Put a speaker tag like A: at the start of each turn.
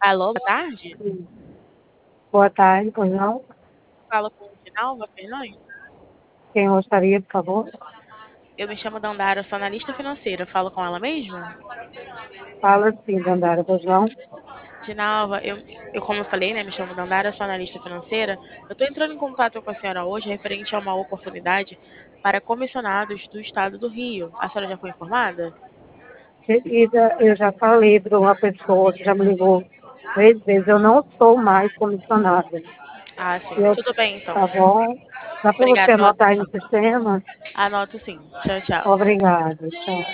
A: Alô, boa tarde.
B: Boa tarde, pois não?
A: Falo com Dinalva Fernandes.
B: Quem gostaria, por favor?
A: Eu me chamo Dandara, sou analista financeira. Falo com ela mesma?
B: Fala sim, Dandara, pois não?
A: Dinalva, como eu falei, né, me chamo Dandara, sou analista financeira. Eu estou entrando em contato com a senhora hoje referente a uma oportunidade para comissionados do estado do Rio. A senhora já foi informada?
B: Querida, eu já falei para uma pessoa que já me ligou 3 vezes, eu não sou mais comissionada.
A: Ah, sim.
B: Eu,
A: Tudo bem, então.
B: tá bom? Dá para você
A: Obrigada pela
B: anotar aí no
A: atenção.
B: sistema?
A: Anoto sim. Tchau, tchau.
B: Obrigada, tchau.